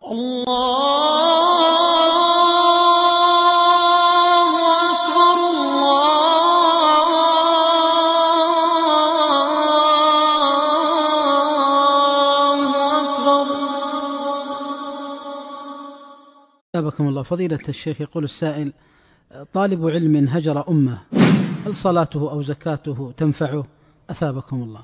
الله أكبر الله أكبر. أثابكم الله. فضيلة الشيخ، يقول السائل: طالب علم هجر أمه، هل صلاته أو زكاته تنفعه؟ أثابكم الله.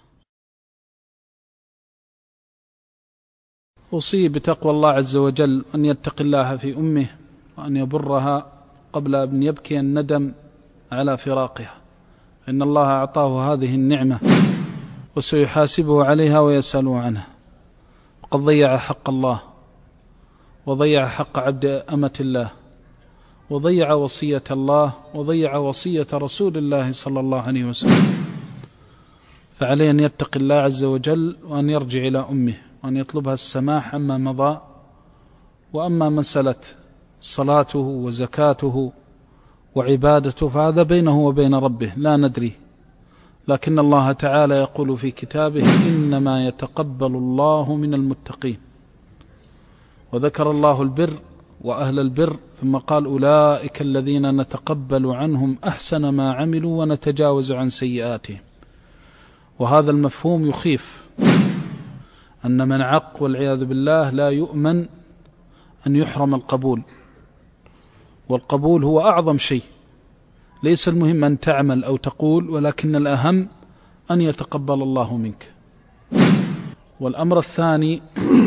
أوصيه بتقوى الله عز وجل، أن يتقي الله في أمه وأن يبرها قبل أن يبكي الندم على فراقها، إن الله أعطاه هذه النعمة وسيحاسبه عليها ويسأله عنها، وقد ضيع حق الله وضيع حق عبد أمة الله وضيع وصية الله وضيع وصية رسول الله صلى الله عليه وسلم. فعليه أن يتقي الله عز وجل وأن يرجع إلى أمه وأن يطلبها السماح عما مضى. وأما مسألة صلاته وزكاته وعبادته فهذا بينه وبين ربه لا ندري، لكن الله تعالى يقول في كتابه: إنما يتقبل الله من المتقين. وذكر الله البر وأهل البر ثم قال: أولئك الذين نتقبل عنهم أحسن ما عملوا ونتجاوز عن سيئاتهم. وهذا المفهوم يخيف، أن من عق والعياذ بالله لا يؤمن أن يحرم القبول، والقبول هو أعظم شيء. ليس المهم أن تعمل أو تقول، ولكن الأهم أن يتقبل الله منك. والأمر الثاني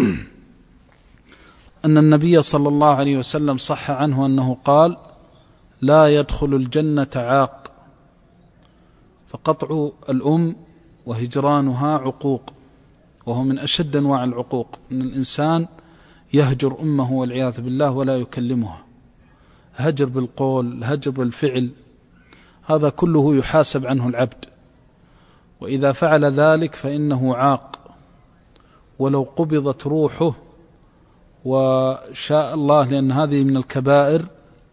أن النبي صلى الله عليه وسلم صح عنه أنه قال: لا يدخل الجنة عاق. فقطع الأم وهجرانها عقوق، وهو من أشد أنواع العقوق، أن الإنسان يهجر أمه والعياذ بالله ولا يكلمها، هجر بالقول، هجر بالفعل، هذا كله يحاسب عنه العبد، وإذا فعل ذلك فإنه عاق. ولو قبضت روحه وشاء الله، لأن هذه من الكبائر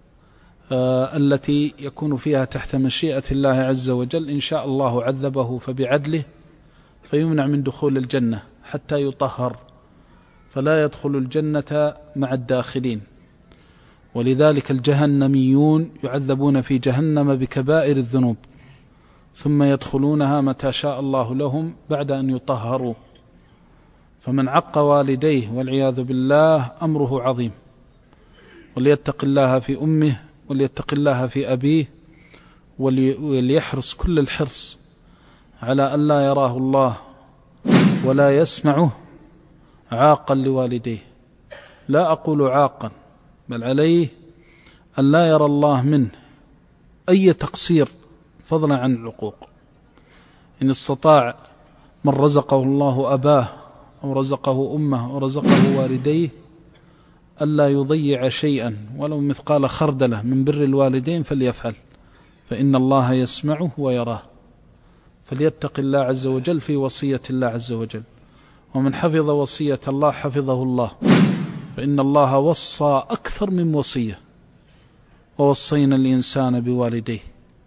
التي يكون فيها تحت مشيئة الله عز وجل، إن شاء الله عذبه فبعدله فيمنع من دخول الجنة حتى يطهر، فلا يدخل الجنة مع الداخلين. ولذلك الجهنميون يعذبون في جهنم بكبائر الذنوب، ثم يدخلونها متى شاء الله لهم بعد أن يطهروا. فمن عق والديه والعياذ بالله أمره عظيم. وليتق الله في أمه وليتق الله في أبيه، وليحرص كل الحرص على أن لا يراه الله ولا يسمعه عاقا لوالديه. لا أقول عاقا، بل عليه أن لا يرى الله منه أي تقصير فضلا عن العقوق. إن استطاع من رزقه الله أباه أو رزقه أمه أو رزقه والديه ألا يضيع شيئا ولو مثقال خردلة من بر الوالدين فليفعل، فإن الله يسمعه ويراه. فليتق الله عز وجل في وصية الله عز وجل، ومن حفظ وصية الله حفظه الله، فإن الله وصى أكثر من وصية: ووصينا الإنسان بوالديه،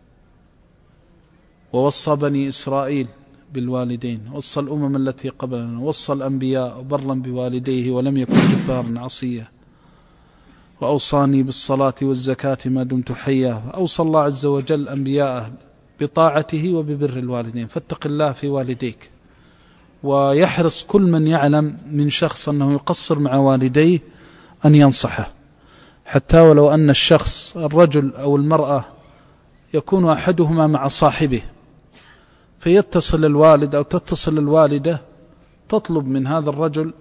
ووصى بني إسرائيل بالوالدين، وصى الأمم التي قبلنا، وصى الأنبياء برا بوالديه ولم يكن جبارا عصيا، وأوصاني بالصلاة والزكاة ما دمت حيا. أوصى الله عز وجل أنبياءه بطاعته وببر الوالدين. فاتق الله في والديك، ويحرص كل من يعلم من شخص أنه يقصر مع والديه أن ينصحه، حتى ولو أن الشخص الرجل أو المرأة يكون أحدهما مع صاحبه، فيتصل الوالد أو تتصل الوالدة تطلب من هذا الرجل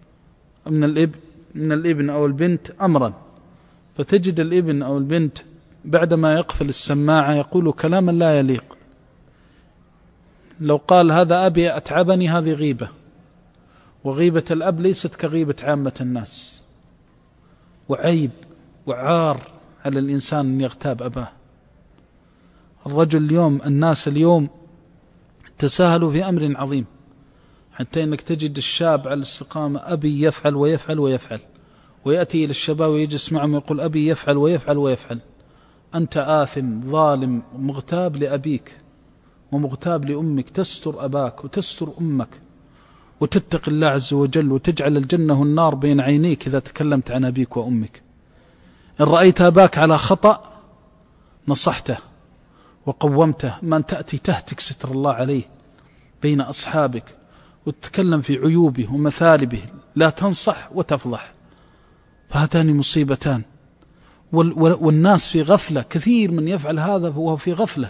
من الابن أو البنت أمرا، فتجد الابن أو البنت بعدما يقفل السماعة يقول كلاما لا يليق. لو قال: هذا أبي أتعبني، هذه غيبة، وغيبة الأب ليست كغيبة عامة الناس، وعيب وعار على الإنسان أن يغتاب أباه. الرجل اليوم، الناس اليوم تساهلوا في أمر عظيم، حتى أنك تجد الشاب على الاستقامة أبي يفعل ويفعل ويفعل، ويأتي إلى الشباب ويجلس معهم ويقول أبي يفعل ويفعل ويفعل. أنت آثم ظالم مغتاب لأبيك ومغتاب لأمك. تستر أباك وتستر أمك وتتقي الله عز وجل وتجعل الجنة والنار بين عينيك إذا تكلمت عن أبيك وأمك. إن رأيت أباك على خطأ نصحته وقومته، ما أن تأتي تهتك ستر الله عليه بين أصحابك وتتكلم في عيوبه ومثالبه، لا تنصح وتفضح، فهاتان مصيبتان. والناس في غفلة، كثير من يفعل هذا وهو في غفلة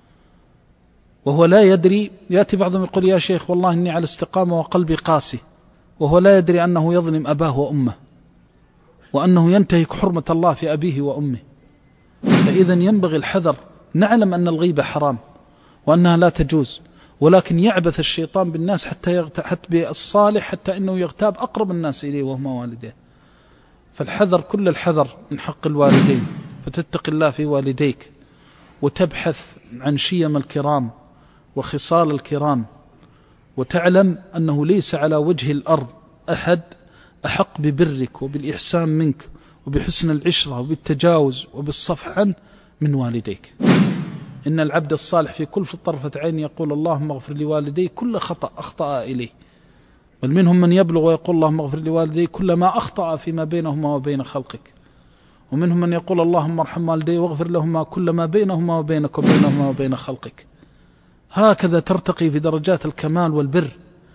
وهو لا يدري. يأتي بعضهم يقول يا شيخ والله إني على استقامة وقلبي قاسي، وهو لا يدري أنه يظلم أباه وأمه، وأنه ينتهك حرمة الله في أبيه وأمه. فإذا ينبغي الحذر. نعلم أن الغيبة حرام وأنها لا تجوز، ولكن يعبث الشيطان بالناس حتى بالصالح، حتى أنه يغتاب أقرب الناس إليه وهما والديه. فالحذر كل الحذر من حق الوالدين، فتتقي الله في والديك وتبحث عن شيم الكرام وخصال الكرام، وتعلم أنه ليس على وجه الأرض أحد أحق ببرك وبالإحسان منك وبحسن العشرة وبالتجاوز وبالصفح عنه من والديك. إن العبد الصالح في كل طرفة عين يقول اللهم اغفر لوالدي كل خطأ أخطأ إليه، بل منهم من يبلغ ويقول اللهم اغفر لوالدي كل ما أخطأ فيما بينهما وبين خلقك، ومنهم من يقول اللهم ارحم والدي واغفر لهما كل ما بينهما وبينك وبينهما وبين خلقك. هكذا ترتقي في درجات الكمال والبر،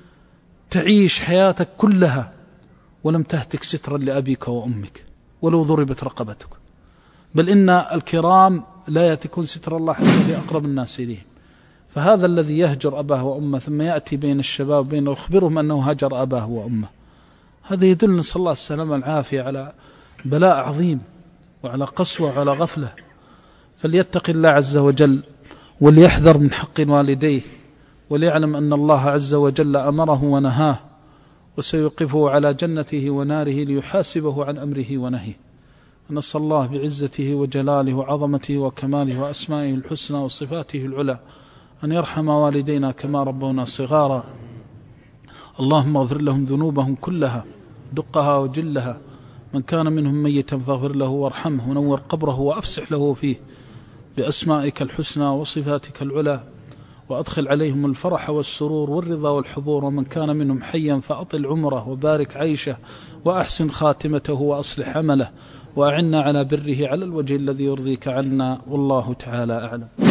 تعيش حياتك كلها ولم تهتك سترا لأبيك وأمك ولو ضربت رقبتك. بل إن الكرام لا يأتكون ستر الله حتى في أقرب الناس إليهم. فهذا الذي يهجر أباه وأمه ثم يأتي بين الشباب بين يخبرهم أنه هجر أباه وأمه، هذا يدل نسأل الله السلامة والعافية على بلاء عظيم وعلى قسوة وعلى غفلة. فليتق الله عز وجل وليحذر من حق والديه، وليعلم أن الله عز وجل أمره ونهاه، وسيوقفه على جنته وناره ليحاسبه عن أمره ونهيه. نسأل الله بعزته وجلاله وعظمته وكماله وأسمائه الحسنى وصفاته العلى أن يرحم والدينا كما ربونا صغارا. اللهم اغفر لهم ذنوبهم كلها دقها وجلها، من كان منهم ميتا فاغفر له وارحمه ونور قبره وأفسح له فيه بأسمائك الحسنى وصفاتك العلى، وأدخل عليهم الفرح والسرور والرضا والحبور، ومن كان منهم حيا فأطل عمره وبارك عيشه وأحسن خاتمته وأصلح عمله، وأعنا على بره على الوجه الذي يرضيك عنا، والله تعالى أعلم.